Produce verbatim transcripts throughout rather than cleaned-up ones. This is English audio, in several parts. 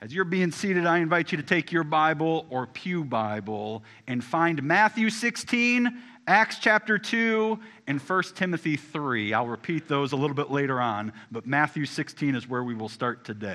As you're being seated, I invite you to take your Bible or pew Bible and find Matthew sixteen, Acts chapter two, and First Timothy three. I'll repeat those a little bit later on, but Matthew sixteen is where we will start today.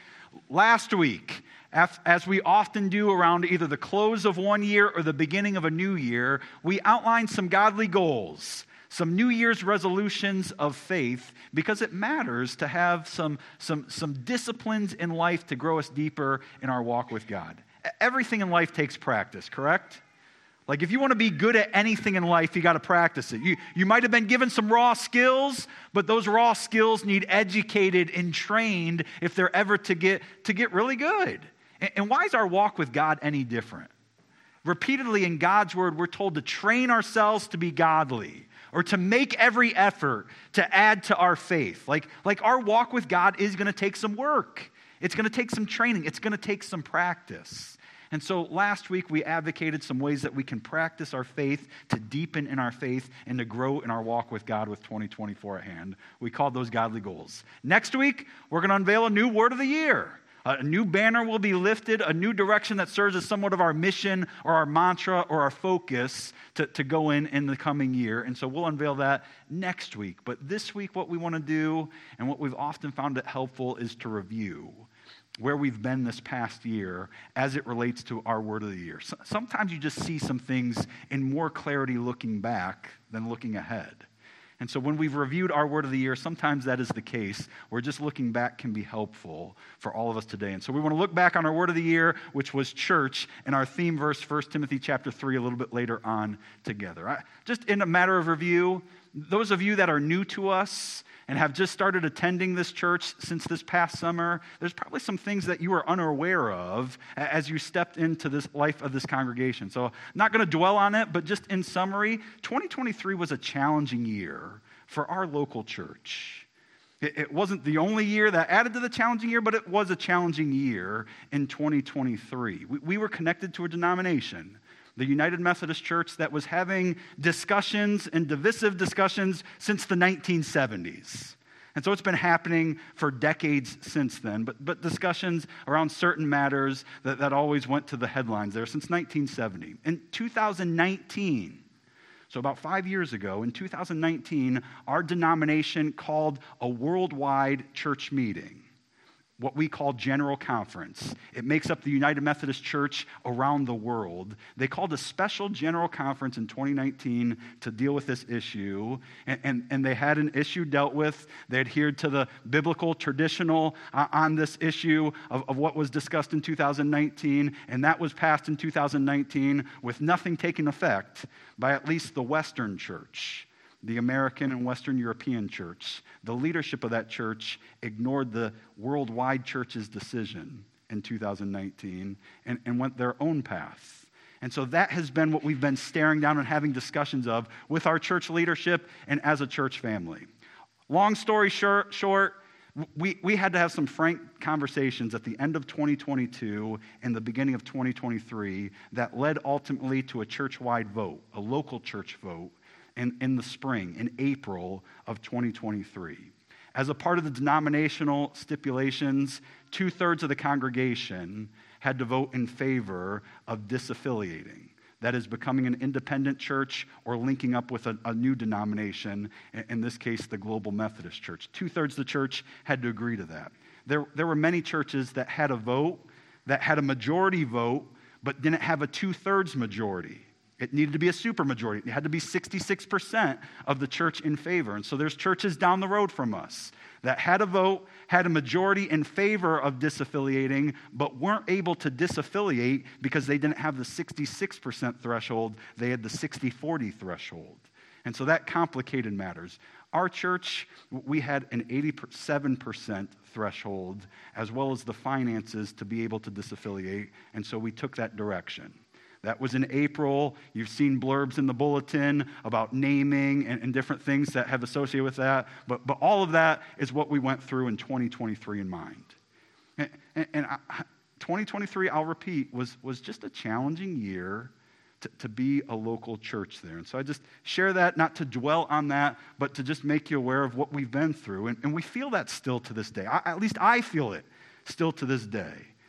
Last week, as we often do around either the close of one year or the beginning of a new year, we outlined some godly goals, some New Year's resolutions of faith, because it matters to have some, some, some disciplines in life to grow us deeper in our walk with God. Everything in life takes practice, correct? Like if you want to be good at anything in life, you got to practice it. You, you might have been given some raw skills, but those raw skills need educated and trained if they're ever to get, to get really good. And, and why is our walk with God any different? Repeatedly in God's word, we're told to train ourselves to be godly, or to make every effort to add to our faith. Like, like our walk with God is going to take some work. It's going to take some training. It's going to take some practice. And so last week we advocated some ways that we can practice our faith, to deepen in our faith, and to grow in our walk with God with twenty twenty-four at hand. We called those godly goals. Next week, we're going to unveil a new word of the year. A new banner will be lifted, a new direction that serves as somewhat of our mission or our mantra or our focus to, to go in in the coming year. And so we'll unveil that next week. But this week, what we want to do, and what we've often found it helpful, is to review where we've been this past year as it relates to our word of the year. So, sometimes you just see some things in more clarity looking back than looking ahead. And so when we've reviewed our word of the year, sometimes that is the case, where just looking back can be helpful for all of us today. And so we want to look back on our word of the year, which was church, and our theme verse, First Timothy chapter three, a little bit later on together. I, just in a matter of review, those of you that are new to us and have just started attending this church since this past summer, there's probably some things that you are unaware of as you stepped into this life of this congregation. So I'm not going to dwell on it, but just in summary, twenty twenty-three was a challenging year for our local church. It, it wasn't the only year that added to the challenging year, but it was a challenging year in twenty twenty-three. We, we were connected to a denomination, the United Methodist Church, that was having discussions and divisive discussions since the nineteen seventies. And so it's been happening for decades since then, but, but discussions around certain matters that, that always went to the headlines there since nineteen seventy. In two thousand nineteen, so about five years ago, in two thousand nineteen, our denomination called a worldwide church meeting, what we call General Conference. It makes up the United Methodist Church around the world. They called a special General Conference in twenty nineteen to deal with this issue, and, and, and they had an issue dealt with. They adhered to the biblical traditional uh, on this issue of, of what was discussed in two thousand nineteen, and that was passed in two thousand nineteen with nothing taking effect by at least the Western Church, the American and Western European church. The leadership of that church ignored the worldwide church's decision in two thousand nineteen and, and went their own path. And so that has been what we've been staring down and having discussions of with our church leadership and as a church family. Long story short, short we, we had to have some frank conversations at the end of twenty twenty-two and the beginning of twenty twenty-three that led ultimately to a church-wide vote, a local church vote, In, in the spring, in April of twenty twenty-three. As a part of the denominational stipulations, two-thirds of the congregation had to vote in favor of disaffiliating. That is, becoming an independent church or linking up with a, a new denomination, in this case, the Global Methodist Church. Two-thirds of the church had to agree to that. There, there were many churches that had a vote, that had a majority vote, but didn't have a two-thirds majority. It needed to be a supermajority. It had to be sixty-six percent of the church in favor. And so there's churches down the road from us that had a vote, had a majority in favor of disaffiliating, but weren't able to disaffiliate because they didn't have the sixty-six percent threshold. They had the sixty forty threshold. And so that complicated matters. Our church, we had an eighty-seven percent threshold, as well as the finances to be able to disaffiliate. And so we took that direction. That was in April. You've seen blurbs in the bulletin about naming and, and different things that have associated with that. But, but all of that is what we went through in twenty twenty-three in mind. And, and, and I, twenty twenty-three, I'll repeat, was, was just a challenging year to, to be a local church there. And so I just share that, not to dwell on that, but to just make you aware of what we've been through. And, and we feel that still to this day. I, at least I feel it still to this day.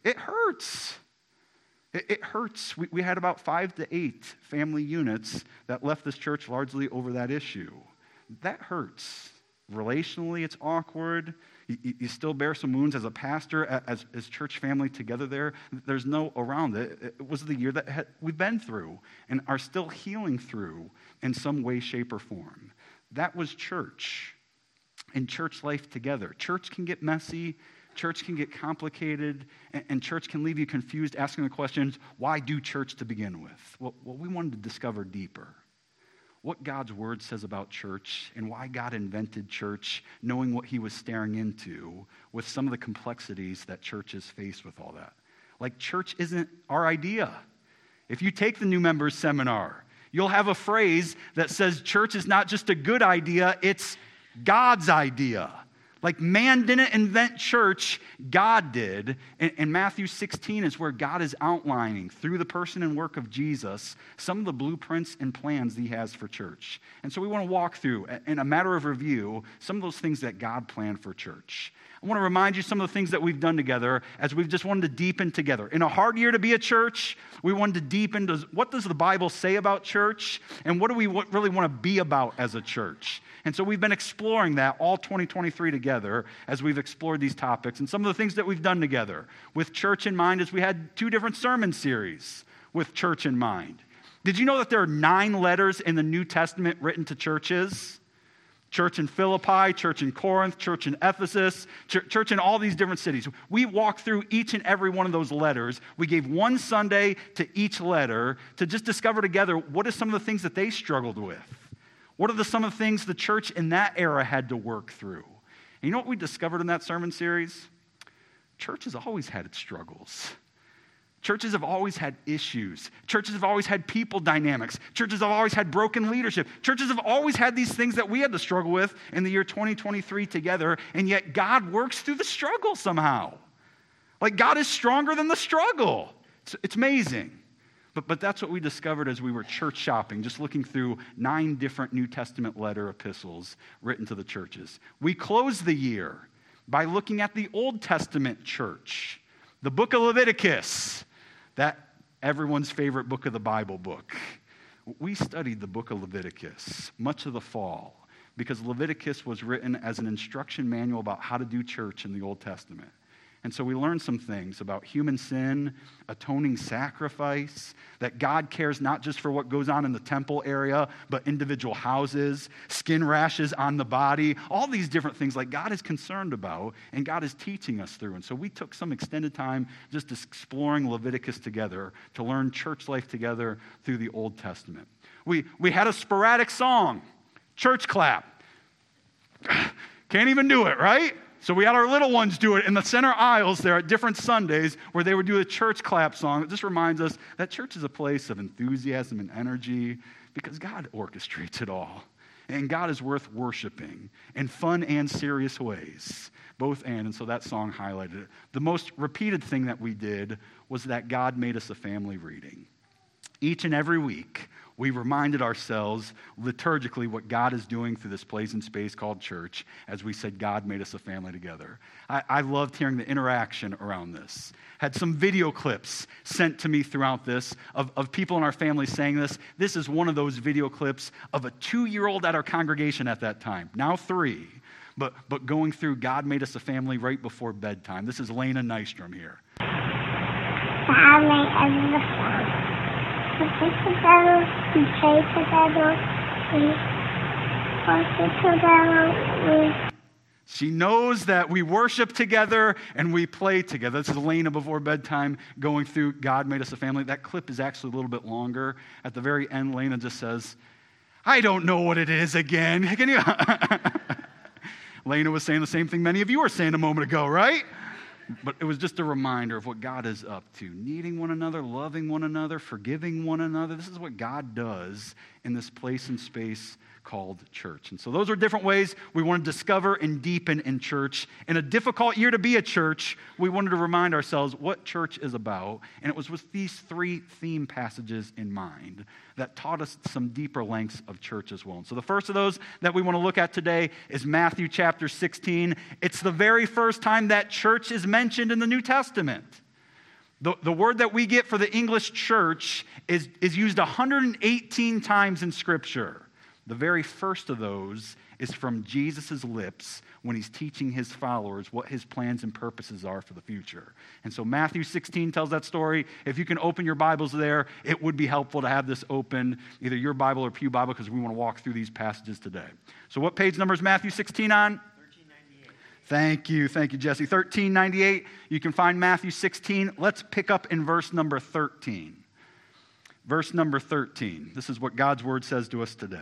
it hurts. It, it hurts. We, we had about five to eight family units that left this church largely over that issue. That hurts. Relationally, it's awkward. You, you still bear some wounds as a pastor, as, as church family together there. There's no around it. It was the year that had, we've been through and are still healing through in some way, shape, or form. That was church and church life together. Church can get messy. Church can get complicated. And, and church can leave you confused, asking the questions, why do church to begin with? Well, well, we wanted to discover deeper what God's word says about church and why God invented church, knowing what he was staring into with some of the complexities that churches face with all that. Like, church isn't our idea. If you take the new members seminar, you'll have a phrase that says church is not just a good idea, it's God's idea. Like, man didn't invent church, God did. And, and Matthew sixteen is where God is outlining, through the person and work of Jesus, some of the blueprints and plans that he has for church. And so we want to walk through, in a matter of review, some of those things that God planned for church. I want to remind you some of the things that we've done together as we've just wanted to deepen together. In a hard year to be a church, we wanted to deepen. Does, what does the Bible say about church? And what do we really want to be about as a church? And so we've been exploring that all twenty twenty-three together as we've explored these topics. And some of the things that we've done together with church in mind is we had two different sermon series with church in mind. Did you know that there are nine letters in the New Testament written to churches? Church in Philippi, church in Corinth, church in Ephesus, church in all these different cities. We walked through each and every one of those letters. We gave one Sunday to each letter to just discover together what are some of the things that they struggled with. What are the, some of the things the church in that era had to work through? And you know what we discovered in that sermon series? Church has always had its struggles. Churches have always had issues. Churches have always had people dynamics. Churches have always had broken leadership. Churches have always had these things that we had to struggle with in the year twenty twenty-three together, and yet God works through the struggle somehow. Like, God is stronger than the struggle. It's, it's amazing. But, but that's what we discovered as we were church shopping, just looking through nine different New Testament letter epistles written to the churches. We closed the year by looking at the Old Testament church, the book of Leviticus, that everyone's favorite book of the Bible book. We studied the book of Leviticus much of the fall because Leviticus was written as an instruction manual about how to do church in the Old Testament. And so we learned some things about human sin, atoning sacrifice, that God cares not just for what goes on in the temple area, but individual houses, skin rashes on the body, all these different things like God is concerned about and God is teaching us through. And so we took some extended time just exploring Leviticus together to learn church life together through the Old Testament. We, we had a sporadic song, church clap. Can't even do it, right? So we had our little ones do it in the center aisles there at different Sundays where they would do a church clap song. It just reminds us that church is a place of enthusiasm and energy because God orchestrates it all. And God is worth worshiping in fun and serious ways, both and. And so that song highlighted it. The most repeated thing that we did was that God made us a family reading. Each and every week, we reminded ourselves liturgically what God is doing through this place and space called church as we said God made us a family together. I, I loved hearing the interaction around this. Had some video clips sent to me throughout this of, of people in our family saying this. This is one of those video clips of a two-year-old at our congregation at that time, now three, but, but going through God made us a family right before bedtime. This is Lena Nystrom here. God made us a family. We sit together, we pray together, we worship together, we... She knows that we worship together and we play together. This is Lena before bedtime going through God Made Us a Family. That clip is actually a little bit longer. At the very end, Lena just says, I don't know what it is again. Can you... Lena was saying the same thing many of you were saying a moment ago, right? But it was just a reminder of what God is up to. Needing one another, loving one another, forgiving one another. This is what God does in this place and space called church. And so those are different ways we want to discover and deepen in church. In a difficult year to be a church, we wanted to remind ourselves what church is about. And it was with these three theme passages in mind that taught us some deeper lengths of church as well. And so the first of those that we want to look at today is Matthew chapter sixteen. It's the very first time that church is mentioned in the New Testament. The, the word that we get for the English church is, is used one hundred eighteen times in Scripture. The very first of those is from Jesus' lips when he's teaching his followers what his plans and purposes are for the future. And so Matthew sixteen tells that story. If you can open your Bibles there, it would be helpful to have this open, either your Bible or Pew Bible, because we want to walk through these passages today. So what page number is Matthew sixteen on? thirteen ninety-eight. Thank you. Thank you, Jesse. thirteen ninety-eight. You can find Matthew sixteen. Let's pick up in verse number thirteen. Verse number thirteen. This is what God's word says to us today.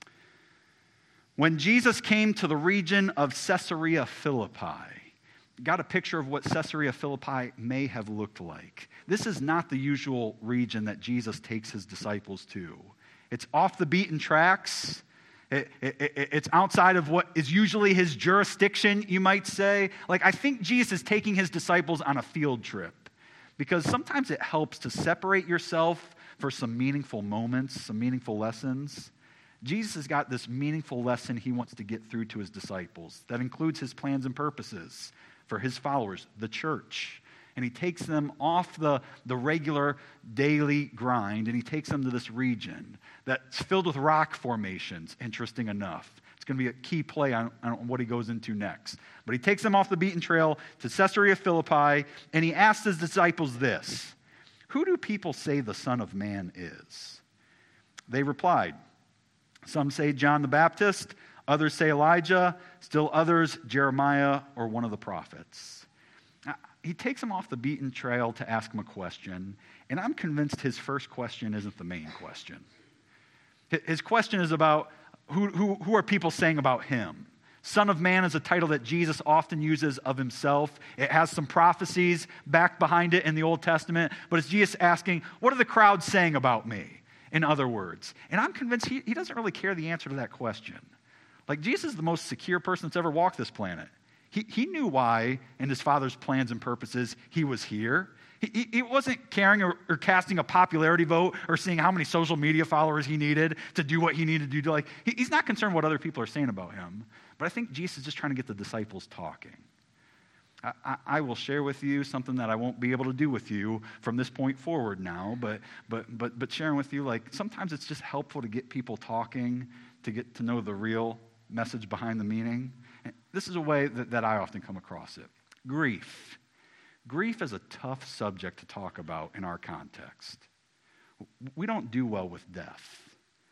When Jesus came to the region of Caesarea Philippi, got a picture of what Caesarea Philippi may have looked like. This is not the usual region that Jesus takes his disciples to. It's off the beaten tracks. It, it, it, it's outside of what is usually his jurisdiction, you might say. Like, I think Jesus is taking his disciples on a field trip, because sometimes it helps to separate yourself for some meaningful moments, some meaningful lessons. Jesus has got this meaningful lesson he wants to get through to his disciples that includes his plans and purposes for his followers, the church. And he takes them off the, the regular daily grind, and he takes them to this region that's filled with rock formations, interesting enough. It's going to be a key play on, on what he goes into next. But he takes them off the beaten trail to Caesarea Philippi, and he asks his disciples this: "Who do people say the Son of Man is?" They replied, "Some say John the Baptist, others say Elijah, still others Jeremiah or one of the prophets." Now, he takes them off the beaten trail to ask them a question, and I'm convinced his first question isn't the main question. His question is about who, who, who are people saying about him. Son of Man is a title that Jesus often uses of himself. It has some prophecies back behind it in the Old Testament, but it's Jesus asking, what are the crowds saying about me? In other words. And I'm convinced he, he doesn't really care the answer to that question. Like, Jesus is the most secure person that's ever walked this planet. He, he knew why, in his Father's plans and purposes, he was here. He, he, he wasn't caring or, or casting a popularity vote or seeing how many social media followers he needed to do what he needed to do. Like, he, he's not concerned what other people are saying about him. But I think Jesus is just trying to get the disciples talking. I, I, I will share with you something that I won't be able to do with you from this point forward now, but but but but sharing with you, like, sometimes it's just helpful to get people talking, to get to know the real message behind the meaning. And this is a way that, that I often come across it. Grief. Grief is a tough subject to talk about in our context. We don't do well with death.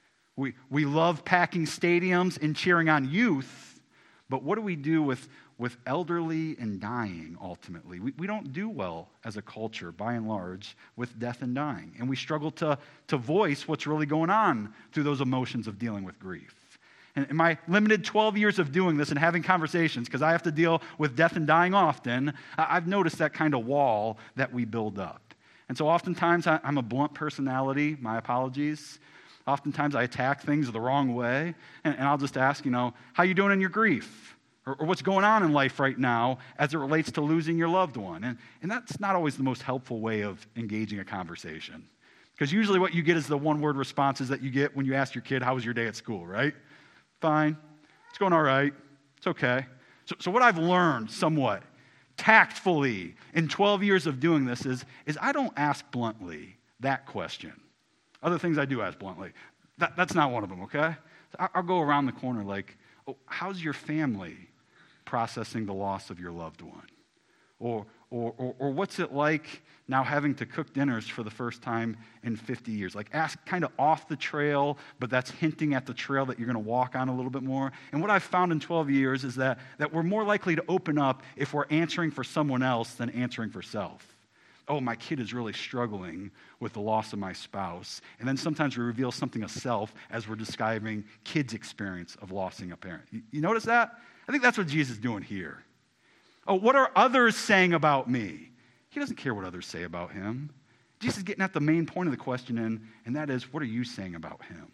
We we love packing stadiums and cheering on youth, but what do we do with with elderly and dying, ultimately? We, we don't do well as a culture, by and large, with death and dying. And we struggle to, to voice what's really going on through those emotions of dealing with grief. And in my limited twelve years of doing this and having conversations, because I have to deal with death and dying often, I've noticed that kind of wall that we build up. And so oftentimes I'm a blunt personality, my apologies. Oftentimes I attack things the wrong way, and, and I'll just ask, you know, how you doing in your grief? Or, or what's going on in life right now as it relates to losing your loved one? And, and that's not always the most helpful way of engaging a conversation. Because usually what you get is the one-word responses that you get when you ask your kid, how was your day at school, right? Fine. It's going all right. It's okay. So, so what I've learned somewhat tactfully in twelve years of doing this is, is I don't ask bluntly that question. Other things I do ask bluntly. That, that's not one of them, okay? So I'll go around the corner like, oh, how's your family processing the loss of your loved one? Or, or, or, or what's it like now having to cook dinners for the first time in fifty years? Like, ask kind of off the trail, but that's hinting at the trail that you're going to walk on a little bit more. And what I've found in twelve years is that, that we're more likely to open up if we're answering for someone else than answering for self. Oh, my kid is really struggling with the loss of my spouse. And then sometimes we reveal something of self as we're describing kids' experience of losing a parent. You, you notice that? I think that's what Jesus is doing here. Oh, what are others saying about me? He doesn't care what others say about him. Jesus is getting at the main point of the question, and, and that is, what are you saying about him?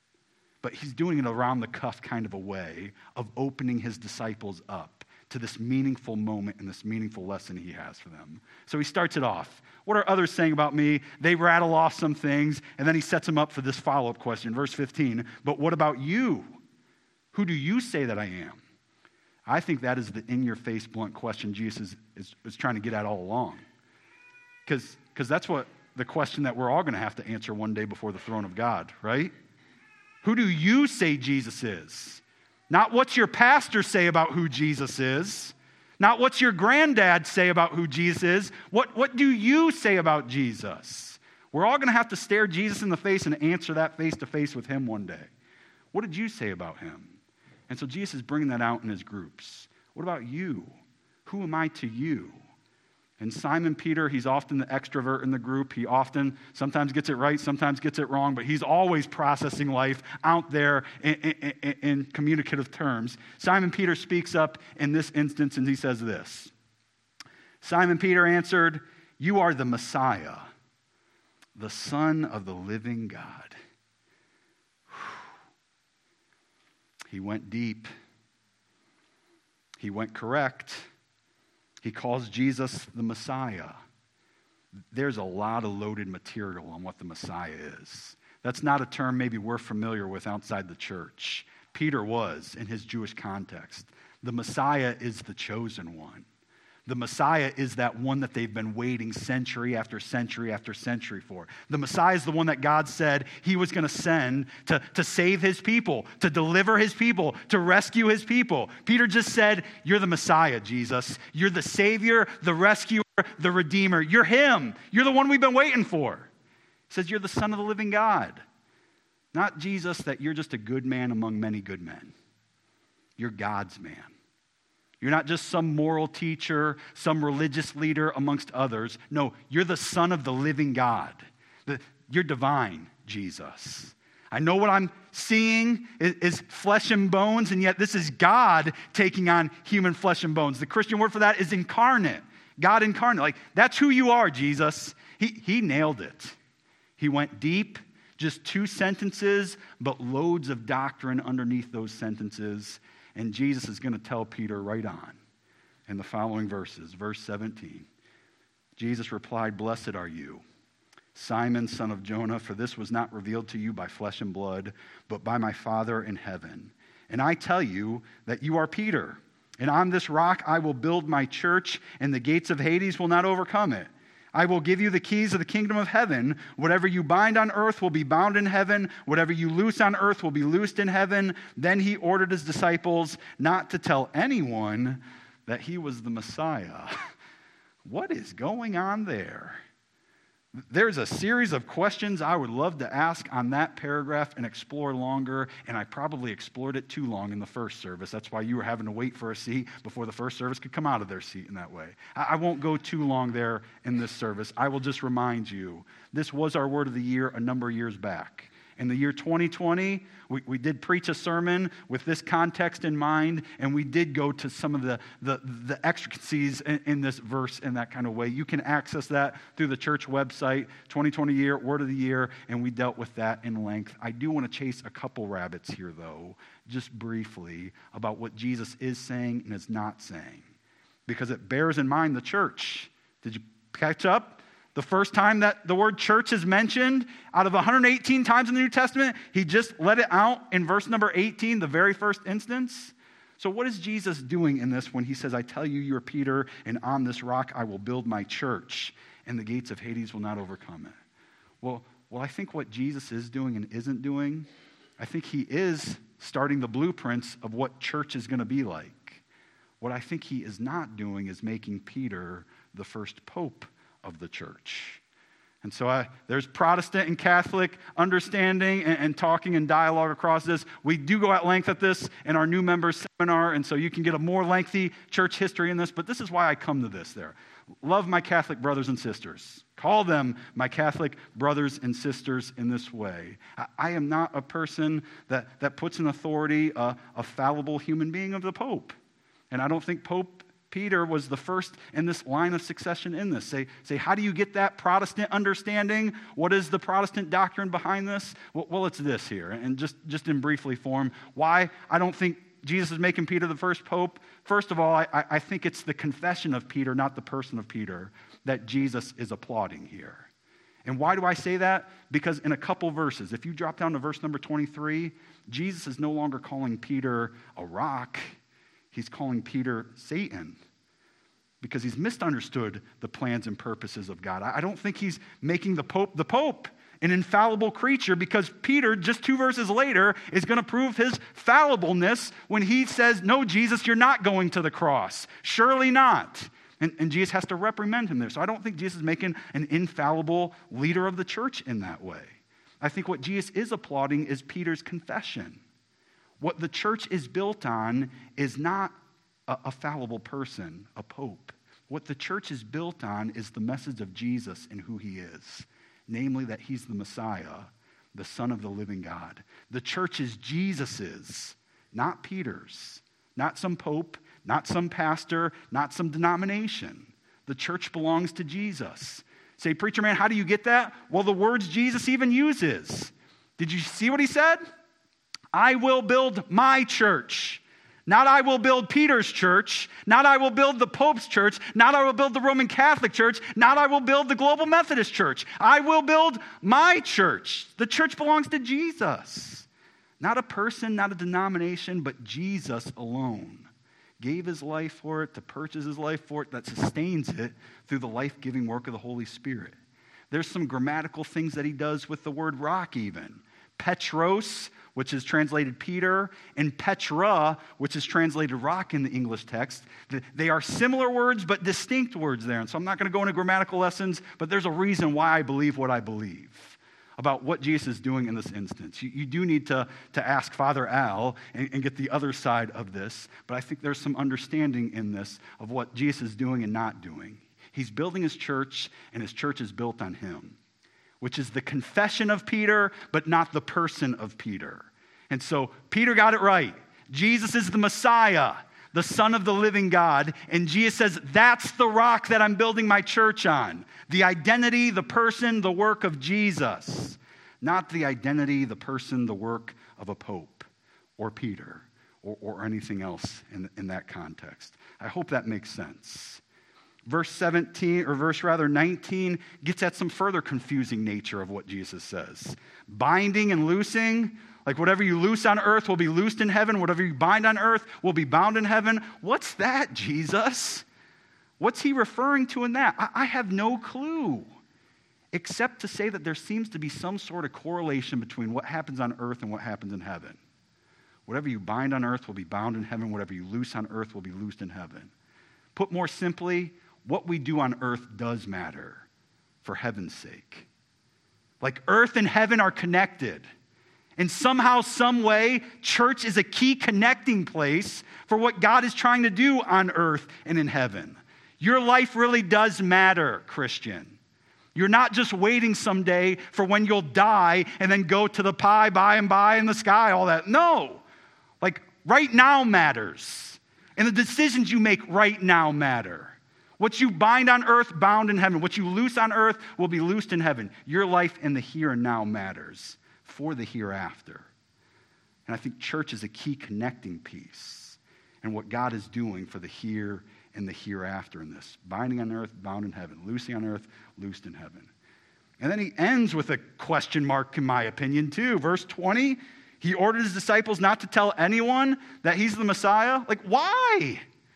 But he's doing it around the cuff kind of a way of opening his disciples up to this meaningful moment and this meaningful lesson he has for them. So he starts it off. What are others saying about me? They rattle off some things, and then he sets them up for this follow-up question, verse fifteen. But what about you? Who do you say that I am? I think that is the in-your-face blunt question Jesus is, is, is trying to get at all along. Because because that's what the question that we're all going to have to answer one day before the throne of God, right? Who do you say Jesus is? Not what's your pastor say about who Jesus is. Not what's your granddad say about who Jesus is. What, what do you say about Jesus? We're all going to have to stare Jesus in the face and answer that face to face with him one day. What did you say about him? And so Jesus is bringing that out in his groups. What about you? Who am I to you? And Simon Peter, he's often the extrovert in the group. He often sometimes gets it right, sometimes gets it wrong, but he's always processing life out there in, in, in communicative terms. Simon Peter speaks up in this instance, and he says this. Simon Peter answered, "You are the Messiah, the Son of the living God." He went deep. He went correct. He calls Jesus the Messiah. There's a lot of loaded material on what the Messiah is. That's not a term maybe we're familiar with outside the church. Peter was in his Jewish context. The Messiah is the chosen one. The Messiah is that one that they've been waiting century after century after century for. The Messiah is the one that God said he was going to send to, to save his people, to deliver his people, to rescue his people. Peter just said, "You're the Messiah, Jesus. You're the Savior, the rescuer, the Redeemer. You're him. You're the one we've been waiting for." He says, "You're the Son of the living God." Not Jesus, that you're just a good man among many good men. You're God's man. You're not just some moral teacher, some religious leader amongst others. No, you're the Son of the living God. The, you're divine, Jesus. I know what I'm seeing is, is flesh and bones, and yet this is God taking on human flesh and bones. The Christian word for that is incarnate. God incarnate. Like, that's who you are, Jesus. He, he nailed it. He went deep, just two sentences, but loads of doctrine underneath those sentences. And Jesus is going to tell Peter right on in the following verses. Verse seventeen. Jesus replied, "Blessed are you, Simon, son of Jonah, for this was not revealed to you by flesh and blood, but by my Father in heaven. And I tell you that you are Peter, and on this rock I will build my church, and the gates of Hades will not overcome it. I will give you the keys of the kingdom of heaven. Whatever you bind on earth will be bound in heaven. Whatever you loose on earth will be loosed in heaven." Then he ordered his disciples not to tell anyone that he was the Messiah. What is going on there? There's a series of questions I would love to ask on that paragraph and explore longer, and I probably explored it too long in the first service. That's why you were having to wait for a seat before the first service could come out of their seat in that way. I won't go too long there in this service. I will just remind you, this was our word of the year a number of years back. In the year twenty twenty, we, we did preach a sermon with this context in mind, and we did go to some of the, the, the extricacies in, in this verse in that kind of way. You can access that through the church website, twenty twenty year, Word of the Year, and we dealt with that in length. I do want to chase a couple rabbits here, though, just briefly, about what Jesus is saying and is not saying, because it bears in mind the church. Did you catch up? The first time that the word church is mentioned, out of one hundred eighteen times in the New Testament, he just let it out in verse number eighteen, the very first instance. So what is Jesus doing in this when he says, "I tell you, you are Peter, and on this rock I will build my church, and the gates of Hades will not overcome it"? Well, well, I think what Jesus is doing and isn't doing, I think he is starting the blueprints of what church is going to be like. What I think he is not doing is making Peter the first pope of the church. And so I, there's Protestant and Catholic understanding and, and talking and dialogue across this. We do go at length at this in our new members seminar, and so you can get a more lengthy church history in this, but this is why I come to this there. Love my Catholic brothers and sisters. Call them my Catholic brothers and sisters in this way. I, I am not a person that, that puts in authority a, a fallible human being of the Pope. And I don't think Pope Peter was the first in this line of succession in this. Say, say, how do you get that Protestant understanding? What is the Protestant doctrine behind this? Well, well it's this here. And just, just in briefly form, why I don't think Jesus is making Peter the first pope. First of all, I, I think it's the confession of Peter, not the person of Peter, that Jesus is applauding here. And why do I say that? Because in a couple verses, if you drop down to verse number twenty-three, Jesus is no longer calling Peter a rock. He's calling Peter Satan. because he's misunderstood the plans and purposes of God. I don't think he's making the Pope the Pope, an infallible creature, because Peter, just two verses later, is going to prove his fallibleness when he says, no, Jesus, you're not going to the cross. Surely not. And, and Jesus has to reprimand him there. So I don't think Jesus is making an infallible leader of the church in that way. I think what Jesus is applauding is Peter's confession. What the church is built on is not a, a fallible person, a pope. What the church is built on is the message of Jesus and who he is, namely that he's the Messiah, the Son of the living God. The church is Jesus's, not Peter's, not some pope, not some pastor, not some denomination. The church belongs to Jesus. Say, preacher man, how do you get that? Well, the words Jesus even uses. Did you see what he said? I will build my church. Not I will build Peter's church. Not I will build the Pope's church. Not I will build the Roman Catholic Church. Not I will build the Global Methodist Church. I will build my church. The church belongs to Jesus. Not a person, not a denomination, but Jesus alone. Gave his life for it, to purchase his life for it, that sustains it through the life-giving work of the Holy Spirit. There's some grammatical things that he does with the word rock even. Petros, which is translated Peter, and Petra, which is translated rock in the English text. They are similar words, but distinct words there. And so I'm not going to go into grammatical lessons, but there's a reason why I believe what I believe about what Jesus is doing in this instance. You, you do need to, to ask Father Al and, and get the other side of this, but I think there's some understanding in this of what Jesus is doing and not doing. He's building his church, and his church is built on him, which is the confession of Peter, but not the person of Peter. And so Peter got it right. Jesus is the Messiah, the Son of the living God, and Jesus says, that's the rock that I'm building my church on. The identity, the person, the work of Jesus, not the identity, the person, the work of a pope or Peter or, or anything else in, in that context. I hope that makes sense. Verse seventeen, or verse rather nineteen, gets at some further confusing nature of what Jesus says. Binding and loosing, like whatever you loose on earth will be loosed in heaven, whatever you bind on earth will be bound in heaven. What's that, Jesus? What's he referring to in that? I, I have no clue, except to say that there seems to be some sort of correlation between what happens on earth and what happens in heaven. Whatever you bind on earth will be bound in heaven. Whatever you loose on earth will be loosed in heaven. Put more simply, what we do on earth does matter for heaven's sake. Like earth and heaven are connected. And somehow, some way, church is a key connecting place for what God is trying to do on earth and in heaven. Your life really does matter, Christian. You're not just waiting someday for when you'll die and then go to the pie by and by in the sky, all that. No. Like, right now matters. And the decisions you make right now matter. What you bind on earth, bound in heaven. What you loose on earth will be loosed in heaven. Your life in the here and now matters for the hereafter. And I think church is a key connecting piece in what God is doing for the here and the hereafter in this. Binding on earth, bound in heaven. Loosing on earth, loosed in heaven. And then he ends with a question mark, in my opinion, too. Verse twenty, he ordered his disciples not to tell anyone that he's the Messiah. Like, why?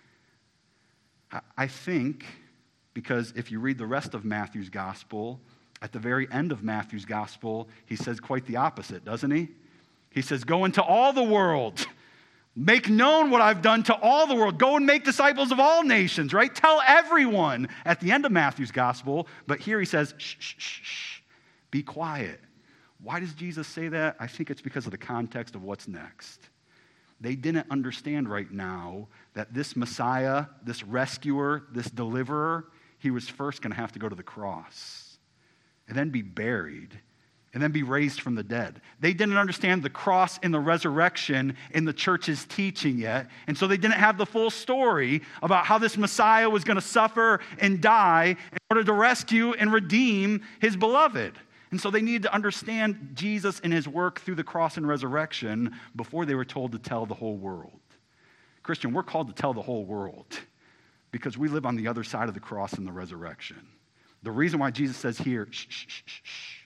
I think because if you read the rest of Matthew's gospel, at the very end of Matthew's gospel, he says quite the opposite, doesn't he? He says, go into all the world. Make known what I've done to all the world. Go and make disciples of all nations, right? Tell everyone at the end of Matthew's gospel. But here he says, shh, shh, shh, shh. Be quiet. Why does Jesus say that? I think it's because of the context of what's next. They didn't understand right now that this Messiah, this rescuer, this deliverer, he was first going to have to go to the cross and then be buried and then be raised from the dead. They didn't understand the cross and the resurrection in the church's teaching yet, and so they didn't have the full story about how this Messiah was going to suffer and die in order to rescue and redeem his beloved. And so they needed to understand Jesus and his work through the cross and resurrection before they were told to tell the whole world. Christian, we're called to tell the whole world because we live on the other side of the cross and the resurrection. The reason why Jesus says here, shh, shh, shh, shh,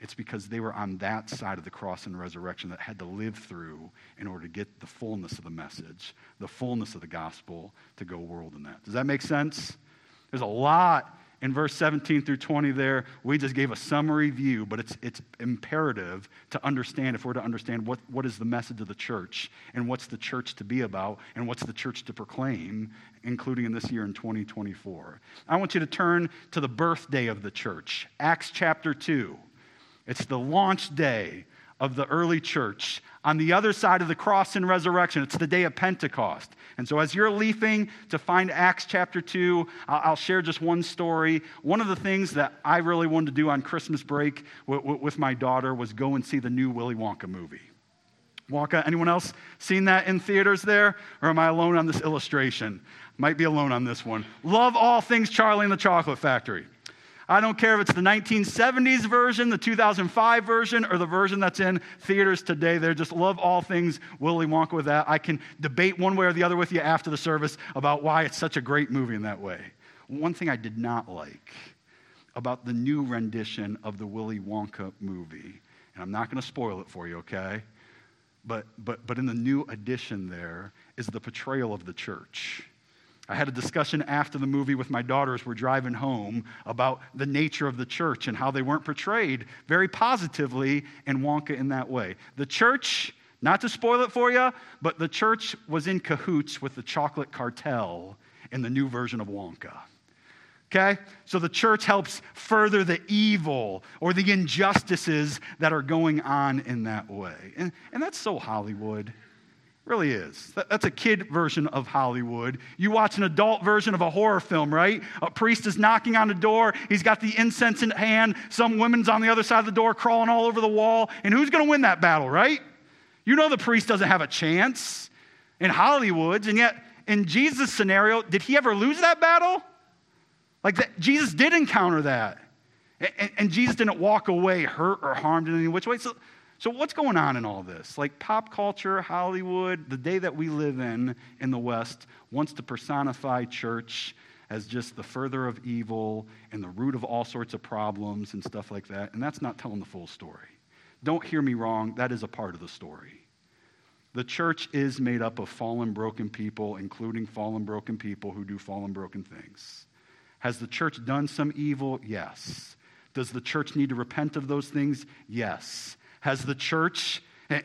It's because they were on that side of the cross and resurrection that had to live through in order to get the fullness of the message, the fullness of the gospel to go world in that. Does that make sense? There's a lot in verse seventeen through twenty there. We just gave a summary view, but it's it's imperative to understand, if we're to understand what, what is the message of the church and what's the church to be about and what's the church to proclaim, including in this year in twenty twenty-four. I want you to turn to the birthday of the church, Acts chapter two. It's the launch day of the early church. On the other side of the cross and resurrection, it's the day of Pentecost. And so as you're leafing to find Acts chapter two, I'll share just one story. One of the things that I really wanted to do on Christmas break with my daughter was go and see the new Willy Wonka movie. Wonka, anyone else seen that in theaters there? Or am I alone on this illustration? Might be alone on this one. Love all things Charlie and the Chocolate Factory. I don't care if it's the nineteen seventies version, the two thousand five version, or the version that's in theaters today. They just love all things Willy Wonka with that. I can debate one way or the other with you after the service about why it's such a great movie in that way. One thing I did not like about the new rendition of the Willy Wonka movie, and I'm not going to spoil it for you, okay? But, but, but in the new edition there is the portrayal of the church. I had a discussion after the movie with my daughters. We're driving home about the nature of the church and how they weren't portrayed very positively in Wonka in that way. The church, not to spoil it for you, but the church was in cahoots with the chocolate cartel in the new version of Wonka. Okay? So the church helps further the evil or the injustices that are going on in that way. And, and that's so Hollywood. Really is. That's a kid version of Hollywood. You watch an adult version of a horror film, right? A priest is knocking on the door. He's got the incense in hand. Some woman's on the other side of the door crawling all over the wall. And who's going to win that battle, right? You know the priest doesn't have a chance in Hollywood. And yet, in Jesus' scenario, did he ever lose that battle? Like, that, Jesus did encounter that. And, and Jesus didn't walk away hurt or harmed in any which way. So, So what's going on in all this? Like pop culture, Hollywood, the day that we live in in the West wants to personify church as just the further of evil and the root of all sorts of problems and stuff like that. And that's not telling the full story. Don't hear me wrong. That is a part of the story. The church is made up of fallen, broken people, including fallen, broken people who do fallen, broken things. Has the church done some evil? Yes. Does the church need to repent of those things? Yes. Has the church,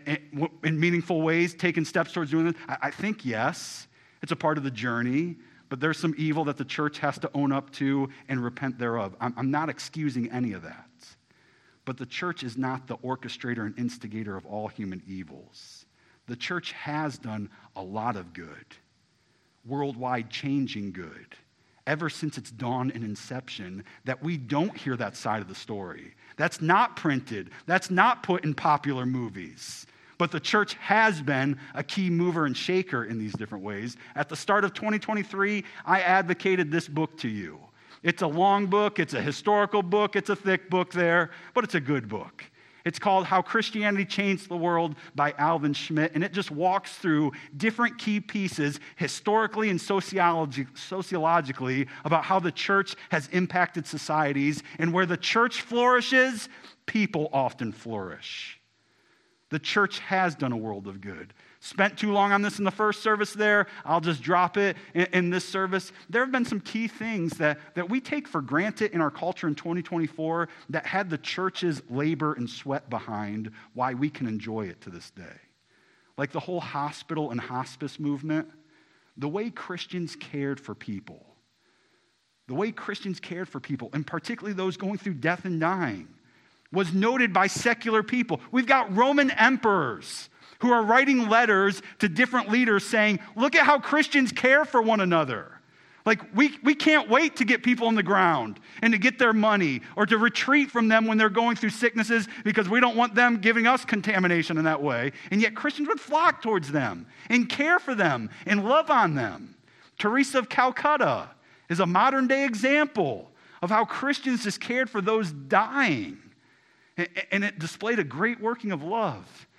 in meaningful ways, taken steps towards doing this? I think yes. It's a part of the journey, but there's some evil that the church has to own up to and repent thereof. I'm not excusing any of that. But the church is not the orchestrator and instigator of all human evils. The church has done a lot of good, worldwide changing good, ever since its dawn and inception, that we don't hear that side of the story. That's not printed. That's not put in popular movies. But the church has been a key mover and shaker in these different ways. At the start of twenty twenty-three, I advocated this book to you. It's a long book. It's a historical book. It's a thick book there, but it's a good book. It's called How Christianity Changed the World by Alvin Schmidt, and it just walks through different key pieces historically and sociology, sociologically about how the church has impacted societies, and where the church flourishes, people often flourish. The church has done a world of good. Spent too long on this in the first service there. I'll just drop it in, in this service. There have been some key things that, that we take for granted in our culture in twenty twenty-four that had the church's labor and sweat behind why we can enjoy it to this day. Like the whole hospital and hospice movement, the way Christians cared for people, the way Christians cared for people, and particularly those going through death and dying, was noted by secular people. We've got Roman emperors who are writing letters to different leaders saying, look at how Christians care for one another. Like, we, we can't wait to get people on the ground and to get their money or to retreat from them when they're going through sicknesses because we don't want them giving us contamination in that way. And yet Christians would flock towards them and care for them and love on them. Teresa of Calcutta is a modern day example of how Christians just cared for those dying. And it displayed a great working of love.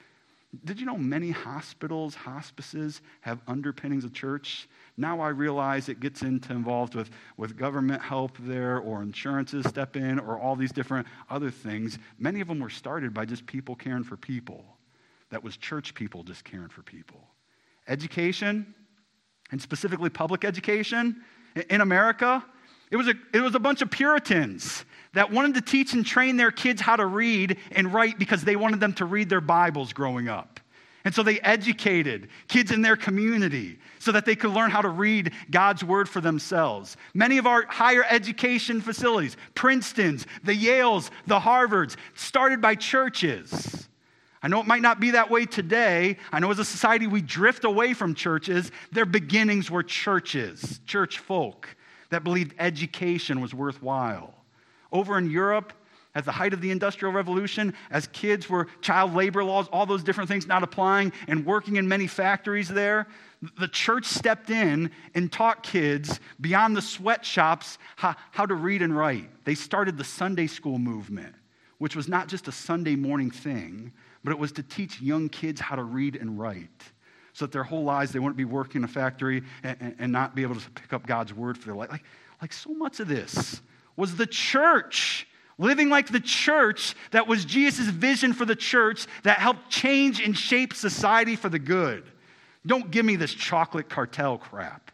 Did you know many hospitals, hospices have underpinnings of church? Now I realize it gets into involved with, with government help there, or insurances step in, or all these different other things. Many of them were started by just people caring for people. That was church people just caring for people. Education, and specifically public education in America, it was a, it was a bunch of Puritans that wanted to teach and train their kids how to read and write because they wanted them to read their Bibles growing up. And so they educated kids in their community so that they could learn how to read God's word for themselves. Many of our higher education facilities, Princeton's, the Yales, the Harvards, started by churches. I know it might not be that way today. I know as a society we drift away from churches. Their beginnings were churches, church folk that believed education was worthwhile. Over in Europe, at the height of the Industrial Revolution, as kids were child labor laws, all those different things not applying, and working in many factories there, the church stepped in and taught kids beyond the sweatshops how, how to read and write. They started the Sunday school movement, which was not just a Sunday morning thing, but it was to teach young kids how to read and write, so that their whole lives they wouldn't be working in a factory and, and, and not be able to pick up God's word for their life. Like, like so much of this was the church, living like the church that was Jesus' vision for the church that helped change and shape society for the good. Don't give me this chocolate cartel crap.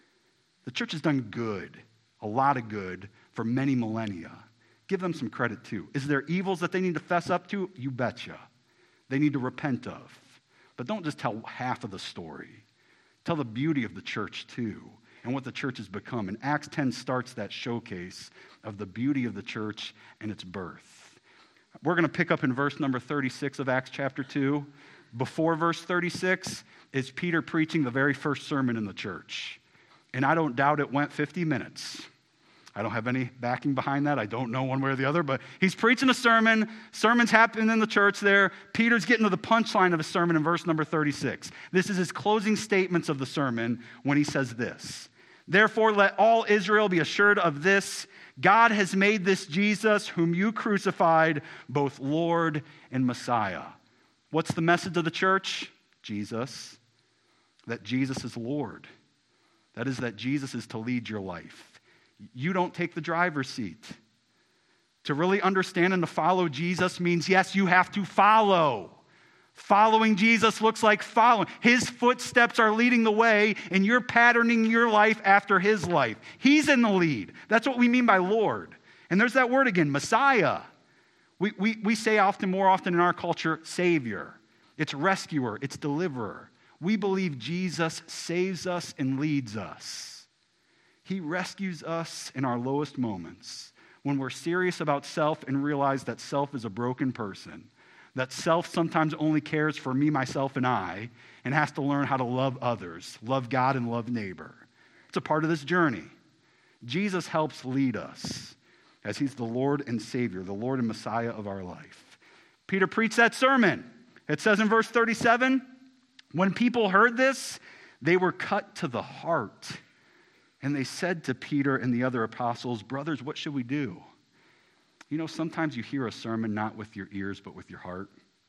The church has done good, a lot of good, for many millennia. Give them some credit too. Is there evils that they need to fess up to? You betcha. They need to repent of. But don't just tell half of the story. Tell the beauty of the church too, and what the church has become. And Acts ten starts that showcase of the beauty of the church and its birth. We're going to pick up in verse number thirty-six of Acts chapter two. Before verse thirty-six is Peter preaching the very first sermon in the church. And I don't doubt it went fifty minutes. I don't have any backing behind that. I don't know one way or the other, but he's preaching a sermon. Sermon's happening in the church there. Peter's getting to the punchline of his sermon in verse number thirty-six. This is his closing statements of the sermon when he says this. Therefore, let all Israel be assured of this: God has made this Jesus, whom you crucified, both Lord and Messiah. What's the message of the church? Jesus. That Jesus is Lord. That is, that Jesus is to lead your life. You don't take the driver's seat. To really understand and to follow Jesus means, yes, you have to follow. Following Jesus looks like following. His footsteps are leading the way, and you're patterning your life after his life. He's in the lead. That's what we mean by Lord. And there's that word again, Messiah. We, we, we say often, more often in our culture, Savior. It's rescuer. It's deliverer. We believe Jesus saves us and leads us. He rescues us in our lowest moments, when we're serious about self and realize that self is a broken person, that self sometimes only cares for me, myself, and I, and has to learn how to love others, love God, and love neighbor. It's a part of this journey. Jesus helps lead us as he's the Lord and Savior, the Lord and Messiah of our life. Peter preached that sermon. It says in verse thirty-seven, when people heard this, they were cut to the heart. And they said to Peter and the other apostles, brothers, what should we do? You know, sometimes you hear a sermon not with your ears, but with your heart.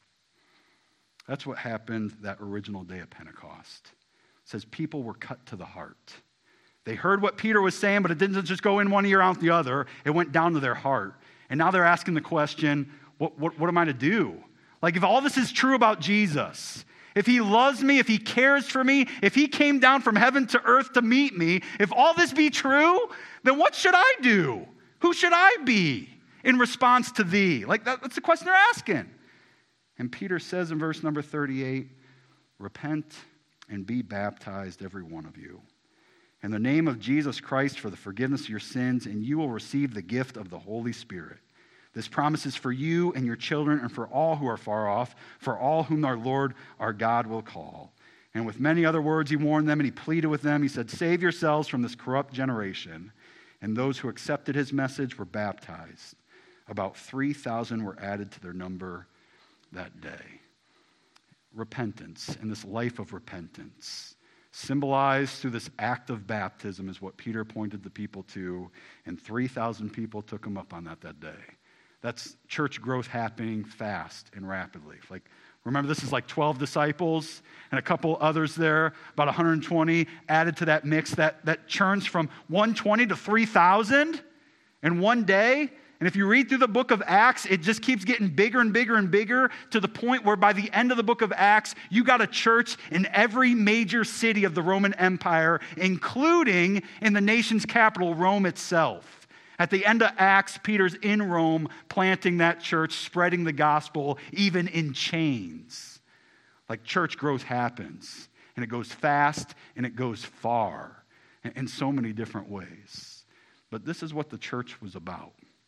That's what happened that original day of Pentecost. It says people were cut to the heart. They heard what Peter was saying, but it didn't just go in one ear, out the other. It went down to their heart. And now they're asking the question, what, what, what am I to do? Like, if all this is true about Jesus, if he loves me, if he cares for me, if he came down from heaven to earth to meet me, if all this be true, then what should I do? Who should I be in response to thee? Like, that, that's the question they're asking. And Peter says in verse number thirty-eight, repent and be baptized, every one of you, in the name of Jesus Christ for the forgiveness of your sins, and you will receive the gift of the Holy Spirit. This promise is for you and your children and for all who are far off, for all whom our Lord, our God, will call. And with many other words he warned them, and he pleaded with them. He said, save yourselves from this corrupt generation. And those who accepted his message were baptized. About three thousand were added to their number that day. Repentance, and this life of repentance, symbolized through this act of baptism, is what Peter pointed the people to, and three thousand people took him up on that that day. That's church growth happening fast and rapidly. Like, Remember, this is like twelve disciples and a couple others there, about one hundred twenty added to that mix that, that churns from one hundred twenty to three thousand in one day. And if you read through the book of Acts, it just keeps getting bigger and bigger and bigger to the point where by the end of the book of Acts, you got a church in every major city of the Roman Empire, including in the nation's capital, Rome itself. At the end of Acts, Peter's in Rome planting that church, spreading the gospel, even in chains. Like church growth happens, and it goes fast, and it goes far in so many different ways. But this is what the church was about.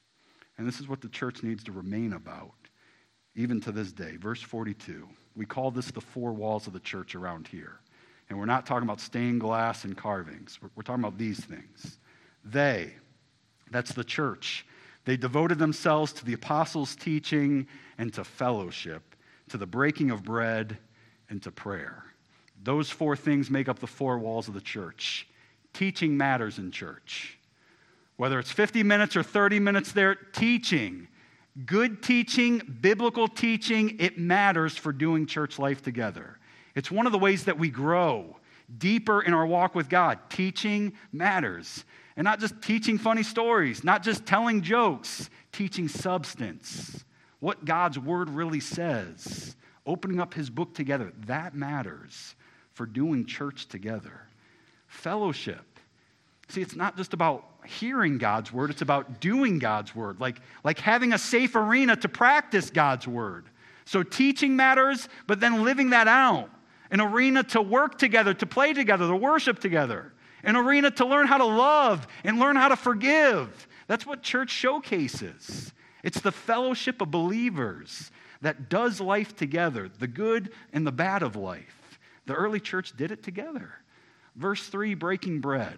And this is what the church needs to remain about, even to this day. Verse forty-two, we call this the four walls of the church around here. And we're not talking about stained glass and carvings. We're, we're talking about these things. They, that's the church, they devoted themselves to the apostles' teaching and to fellowship, to the breaking of bread and to prayer. Those four things make up the four walls of the church. Teaching matters in church. Whether it's fifty minutes or thirty minutes there, teaching, good teaching, biblical teaching, it matters for doing church life together. It's one of the ways that we grow deeper in our walk with God. Teaching matters. And not just teaching funny stories, not just telling jokes, teaching substance. What God's word really says. Opening up his book together, that matters for doing church together. Fellowship. See, it's not just about hearing God's word, it's about doing God's word, like, like having a safe arena to practice God's word. So teaching matters, but then living that out. An arena to work together, to play together, to worship together. An arena to learn how to love and learn how to forgive. That's what church showcases. It's the fellowship of believers that does life together, the good and the bad of life. The early church did it together. Verse three, breaking bread.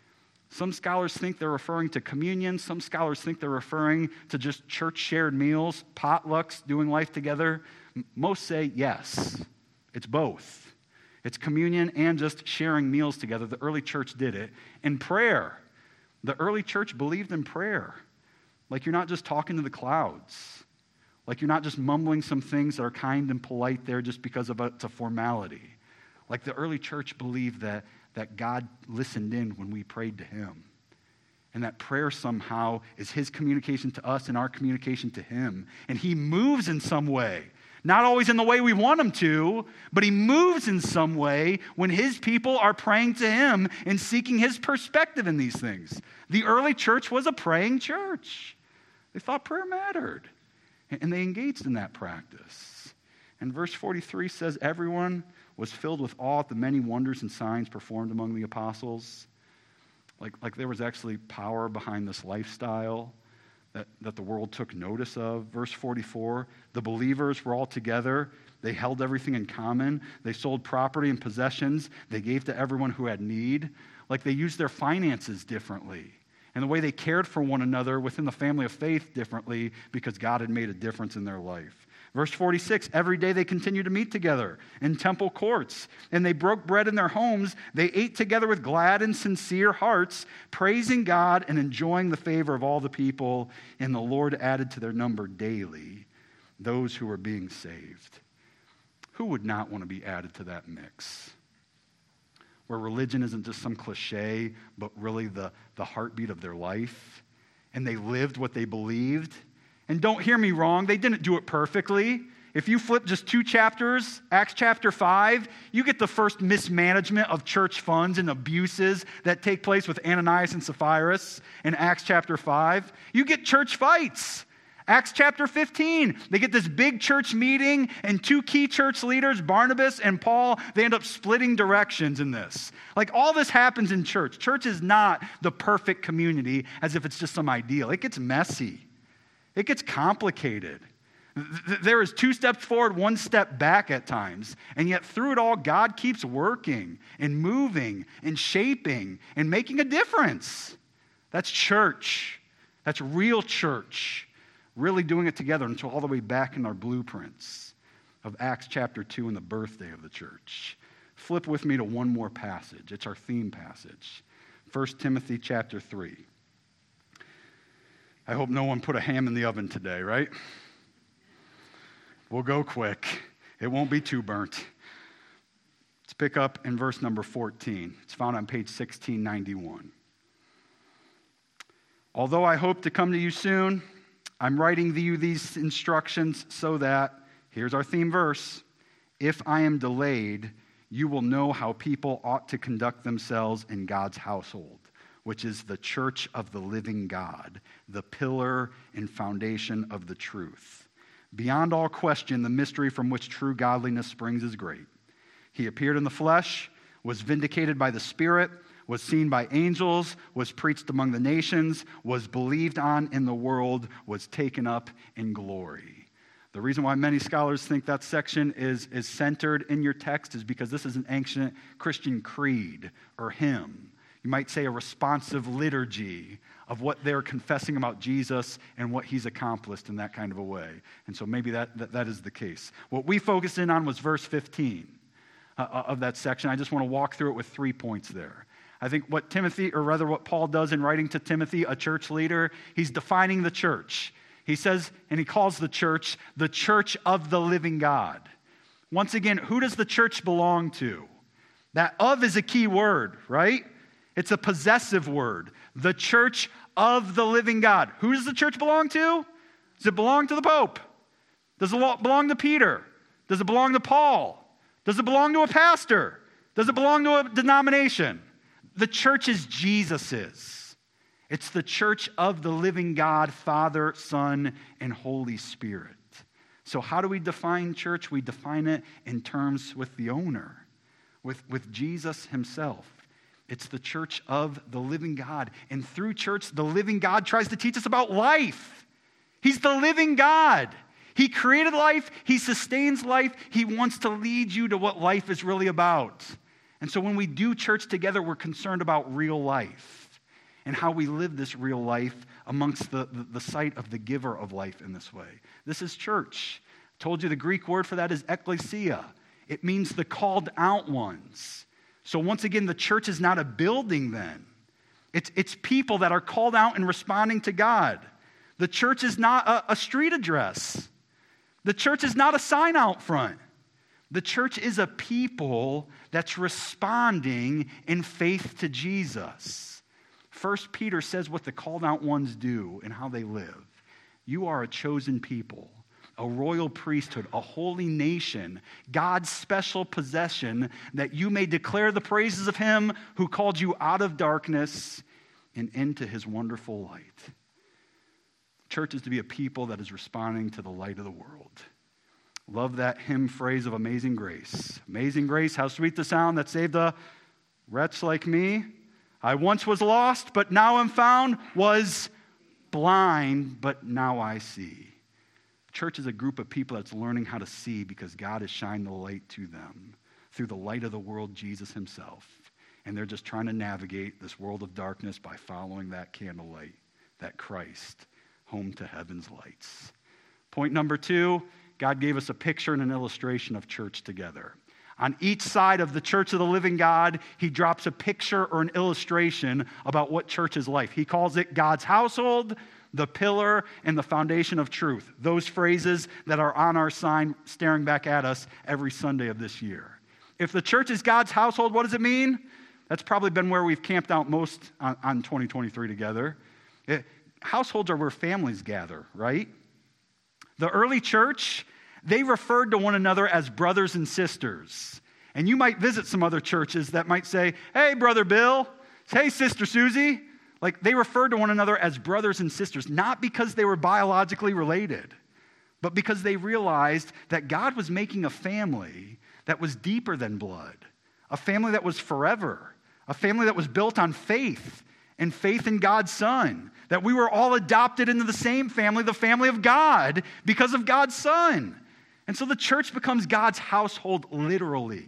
Some scholars think they're referring to communion. Some scholars think they're referring to just church shared meals, potlucks, doing life together. Most say yes, it's both. It's communion and just sharing meals together. The early church did it. And prayer. The early church believed in prayer. Like you're not just talking to the clouds. Like you're not just mumbling some things that are kind and polite there just because of a, it's a formality. Like the early church believed that that God listened in when we prayed to him. And that prayer somehow is his communication to us and our communication to him. And he moves in some way. Not always in the way we want him to, but he moves in some way when his people are praying to him and seeking his perspective in these things. The early church was a praying church. They thought prayer mattered. And they engaged in that practice. And verse forty-three says, everyone was filled with awe at the many wonders and signs performed among the apostles. Like, like there was actually power behind this lifestyle that, that the world took notice of. Verse forty-four, the believers were all together. They held everything in common. They sold property and possessions. They gave to everyone who had need. Like they used their finances differently. And the way they cared for one another within the family of faith differently because God had made a difference in their life. Verse forty-six, every day they continued to meet together in temple courts, and they broke bread in their homes. They ate together with glad and sincere hearts, praising God and enjoying the favor of all the people, and the Lord added to their number daily those who were being saved. Who would not want to be added to that mix? Where religion isn't just some cliche, but really the, the heartbeat of their life, and they lived what they believed. And don't hear me wrong, they didn't do it perfectly. If you flip just two chapters, Acts chapter five, you get the first mismanagement of church funds and abuses that take place with Ananias and Sapphira in Acts chapter five. You get church fights. Acts chapter fifteen, they get this big church meeting, and two key church leaders, Barnabas and Paul, they end up splitting directions in this. Like all this happens in church. Church is not the perfect community as if it's just some ideal. It gets messy. It gets complicated. There is two steps forward, one step back at times. And yet through it all, God keeps working and moving and shaping and making a difference. That's church. That's real church. Really doing it together until all the way back in our blueprints of Acts chapter two and the birthday of the church. Flip with me to one more passage. It's our theme passage. First Timothy chapter three. I hope no one put a ham in the oven today, right? We'll go quick. It won't be too burnt. Let's pick up in verse number fourteen. It's found on page sixteen ninety-one. Although I hope to come to you soon, I'm writing to you these instructions so that, here's our theme verse, if I am delayed, you will know how people ought to conduct themselves in God's household, which is the church of the living God, the pillar and foundation of the truth. Beyond all question, the mystery from which true godliness springs is great. He appeared in the flesh, was vindicated by the Spirit, was seen by angels, was preached among the nations, was believed on in the world, was taken up in glory. The reason why many scholars think that section is, is centered in your text is because this is an ancient Christian creed or hymn. You might say a responsive liturgy of what they're confessing about Jesus and what he's accomplished in that kind of a way. And so maybe that, that, that is the case. What we focused in on was verse fifteen uh, of that section. I just want to walk through it with three points there. I think what Timothy, or rather what Paul does in writing to Timothy, a church leader, he's defining the church. He says, and he calls the church, the church of the living God. Once again, who does the church belong to? That of is a key word, right? It's a possessive word. The church of the living God. Who does the church belong to? Does it belong to the Pope? Does it belong to Peter? Does it belong to Paul? Does it belong to a pastor? Does it belong to a denomination? The church is Jesus's. It's the church of the living God, Father, Son, and Holy Spirit. So how do we define church? We define it in terms with the owner, with, with Jesus himself. It's the church of the living God. And through church, the living God tries to teach us about life. He's the living God. He created life. He sustains life. He wants to lead you to what life is really about. And so when we do church together, we're concerned about real life and how we live this real life amongst the, the, the sight of the giver of life in this way. This is church. I told you the Greek word for that is ekklesia. It means the called out ones. So once again, the church is not a building then. It's, it's people that are called out and responding to God. The church is not a, a street address. The church is not a sign out front. The church is a people that's responding in faith to Jesus. First Peter says what the called out ones do and how they live. You are a chosen people, a royal priesthood, a holy nation, God's special possession, that you may declare the praises of him who called you out of darkness and into his wonderful light. Church is to be a people that is responding to the light of the world. Love that hymn phrase of Amazing Grace. Amazing grace, how sweet the sound that saved a wretch like me. I once was lost, but now am found, was blind, but now I see. Church is a group of people that's learning how to see because God has shined the light to them through the light of the world, Jesus himself. And they're just trying to navigate this world of darkness by following that candlelight, that Christ, home to heaven's lights. Point number two, God gave us a picture and an illustration of church together. On each side of the church of the living God, he drops a picture or an illustration about what church is like. He calls it God's household, the pillar, and the foundation of truth. Those phrases that are on our sign staring back at us every Sunday of this year. If the church is God's household, what does it mean? That's probably been where we've camped out most on, on twenty twenty-three together. It, households are where families gather, right? The early church, they referred to one another as brothers and sisters. And you might visit some other churches that might say, hey, Brother Bill, hey, Sister Susie. Like they referred to one another as brothers and sisters, not because they were biologically related, but because they realized that God was making a family that was deeper than blood, a family that was forever, a family that was built on faith and faith in God's Son, that we were all adopted into the same family, the family of God, because of God's Son. And so the church becomes God's household literally,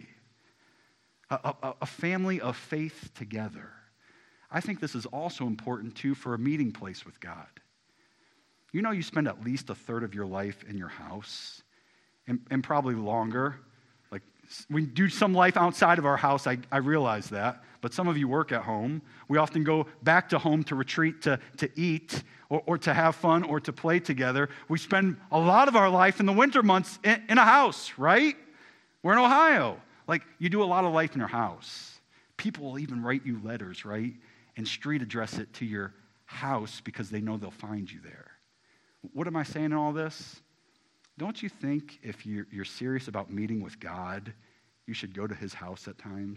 a, a, a family of faith together. I think this is also important, too, for a meeting place with God. You know you spend at least a third of your life in your house, and, and probably longer, like we do some life outside of our house, I, I realize that, but some of you work at home. We often go back to home to retreat, to, to eat, or, or to have fun, or to play together. We spend a lot of our life in the winter months in, in a house, right? We're in Ohio. Like, you do a lot of life in your house. People will even write you letters, right? And street address it to your house because they know they'll find you there. What am I saying in all this? Don't you think if you're, you're serious about meeting with God, you should go to his house at times?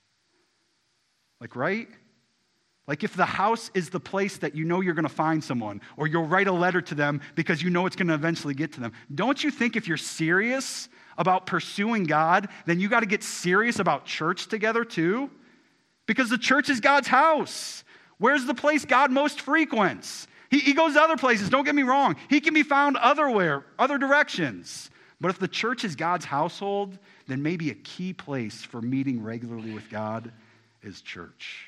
Like, right? Like, if the house is the place that you know you're going to find someone, or you'll write a letter to them because you know it's going to eventually get to them, don't you think if you're serious about pursuing God, then you got to get serious about church together too? Because the church is God's house. Where's the place God most frequents? He, he goes to other places, don't get me wrong. He can be found otherwhere, other directions. But if the church is God's household, then maybe a key place for meeting regularly with God is church.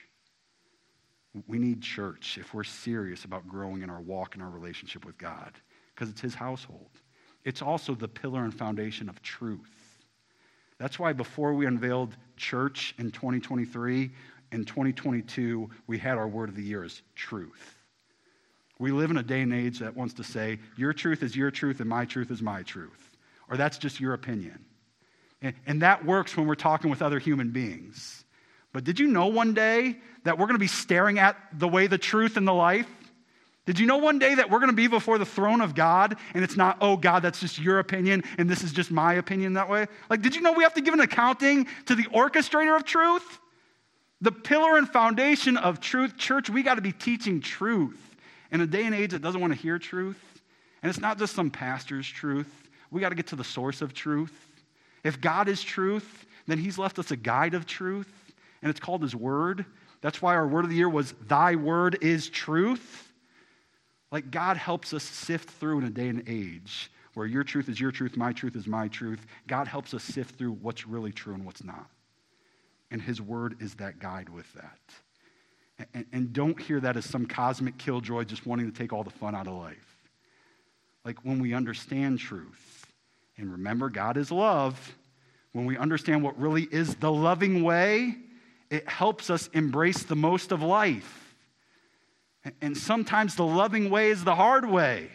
We need church if we're serious about growing in our walk and our relationship with God, because it's his household. It's also the pillar and foundation of truth. That's why before we unveiled church in twenty twenty-three, in twenty twenty-two, we had our word of the year as truth. We live in a day and age that wants to say, your truth is your truth and my truth is my truth. Or that's just your opinion. And, and that works when we're talking with other human beings. But did you know one day that we're going to be staring at the way, the truth, and the life? Did you know one day that we're going to be before the throne of God and it's not, oh God, that's just your opinion and this is just my opinion that way? Like, did you know we have to give an accounting to the orchestrator of truth? The pillar and foundation of truth. Church, we got to be teaching truth in a day and age that doesn't want to hear truth. And it's not just some pastor's truth. We got to get to the source of truth. If God is truth, then he's left us a guide of truth, and it's called his word. That's why our word of the year was, thy word is truth. Like, God helps us sift through in a day and age where your truth is your truth, my truth is my truth. God helps us sift through what's really true and what's not. And his word is that guide with that. And, and don't hear that as some cosmic killjoy just wanting to take all the fun out of life. Like, when we understand truth, and remember, God is love, when we understand what really is the loving way, it helps us embrace the most of life. And sometimes the loving way is the hard way.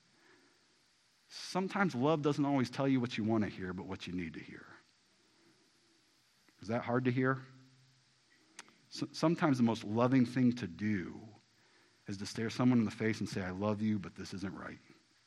Sometimes love doesn't always tell you what you want to hear, but what you need to hear. Is that hard to hear? So, sometimes the most loving thing to do is to stare someone in the face and say, I love you, but this isn't right.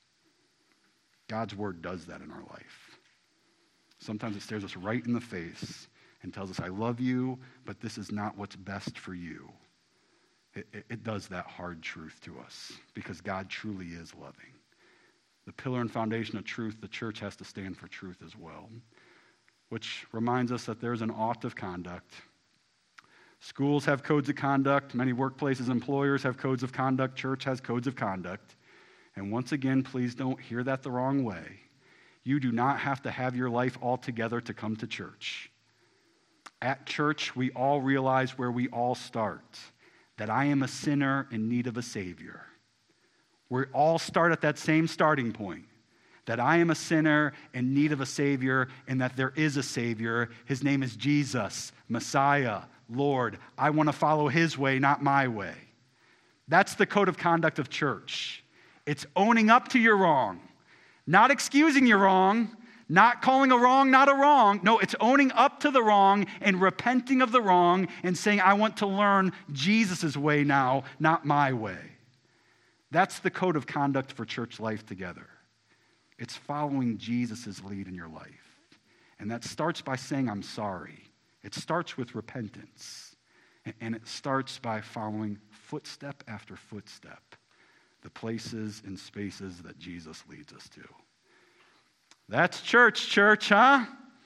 God's word does that in our life. Sometimes it stares us right in the face and tells us, I love you, but this is not what's best for you. It, it, it does that hard truth to us because God truly is loving. The pillar and foundation of truth, the church has to stand for truth as well, which reminds us that there's an ought of conduct. Schools have codes of conduct. Many workplaces, employers have codes of conduct. Church has codes of conduct. And once again, please don't hear that the wrong way. You do not have to have your life all together to come to church. At church, we all realize where we all start, that I am a sinner in need of a Savior. We all start at that same starting point, that I am a sinner in need of a Savior and that there is a Savior. His name is Jesus, Messiah, Lord. I want to follow his way, not my way. That's the code of conduct of church. It's owning up to your wrong, not excusing your wrong, not calling a wrong not a wrong. No, it's owning up to the wrong and repenting of the wrong and saying, I want to learn Jesus' way now, not my way. That's the code of conduct for church life together. It's following Jesus' lead in your life. And that starts by saying, I'm sorry. It starts with repentance. And it starts by following footstep after footstep the places and spaces that Jesus leads us to. That's church, church, huh?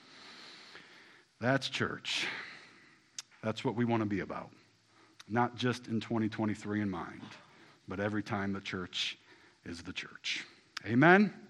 That's church. That's what we want to be about. Not just in twenty twenty-three in mind, but every time the church is the church. Amen?